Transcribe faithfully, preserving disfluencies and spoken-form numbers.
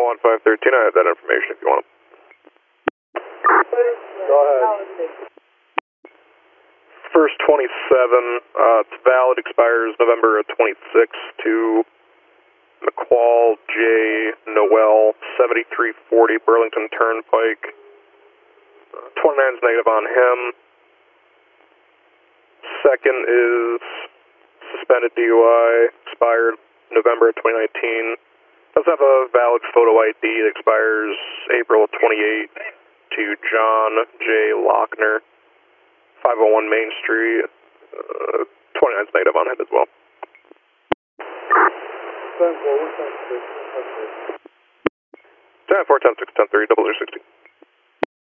one five one three, I have that information if you want them. Go ahead. First twenty-seven, uh, it's valid, expires November twenty-sixth to McQuall J. Noel, seventy-three forty Burlington Turnpike. Uh, twenty-nine is negative on him. Second is suspended D U I, expired November twenty nineteen. Does have a valid photo I D that expires April twenty-eighth to John J. Lochner, five oh one Main Street. Uh, twenty-nine is negative on him as well. ten four, ten six, ten three. ten four, ten six, ten three, double zero sixty.